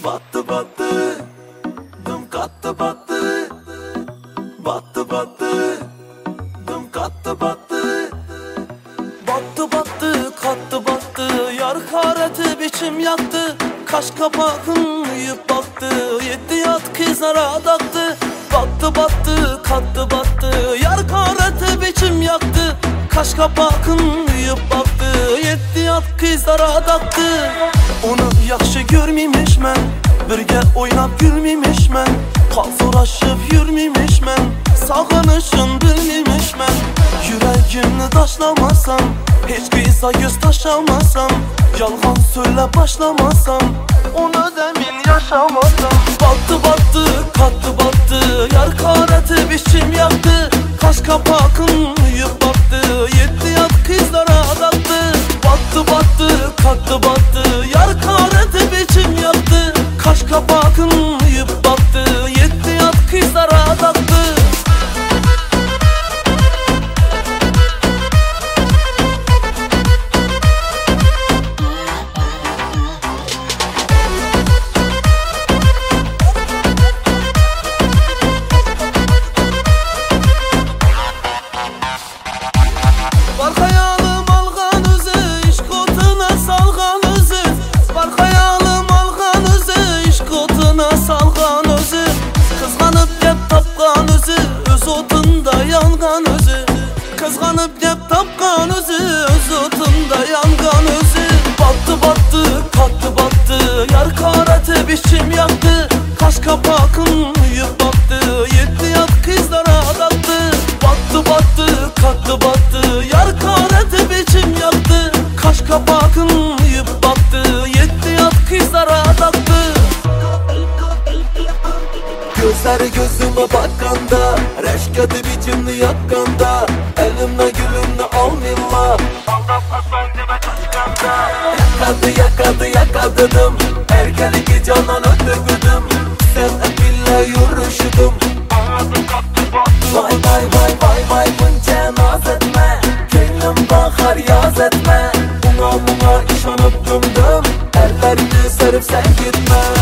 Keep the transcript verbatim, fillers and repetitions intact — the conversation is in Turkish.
Battı battı, dım kattı battı. Battı battı, dım kattı battı. Battı battı, kattı battı. Yar hareti biçim yaktı. Kaş kapağın uyup baktı. Yetti yat kızlara daktı. Battı battı, kattı battı. Yar hareti biçim yaktı. Kaş kapağın uyup baktı. Yetti yat kızlara daktı. Onu yaxşı görmeymiş mən. Birge oynap gülmeymiş mən. Kalsoraşıp yürmeymiş mən. Sağınışın bilmeymiş mən. Yüreğimni taşlamasam, hiç kıysa göz taşamasam, yalgan söyle başlamasam, onu demin yaşamasam. Battı battı, kattı battı. Yar kareti biçim yaktı. Kaş kapağın uyup baktı. Yetti yat kızlara daktı. Battı battı, kattı battı. Yar kareti biçim yaktı. Kaş kapağın uyup baktı. Yetti yat kızlara daktı. Var hayalim algan özü, iş kotuna salgan özü. Var hayalim algan özü, iş kotuna salgan özü. Kızganıp gep tapkan özü, öz otunda yangan özü. Kızganıp gep tapkan özü, öz otunda yangan özü. Battı battı, kattı battı. Yar kareti biçim yaktı. Kaş kapağın uyup baktı. Yetti yat kızlara daktı. Battı battı, kattı battı. Yar kareti biçim yaktı. Kaş kapağın uyup baktı. Yetti yat kızlara daktı. Gözleri gözüme bakanda, reşketi biçimli yakkanda, elimle gülümle almilla. Yakadı yakadı yakadıdım, erkelik canan öldürdüm. Sen epille yürüşüdüm. Vay vay vay vay vay bunca naz etme. Könlüm bakar yaz etme. Buna buna işanıp dümdüm. Ellerini serip sen gitme.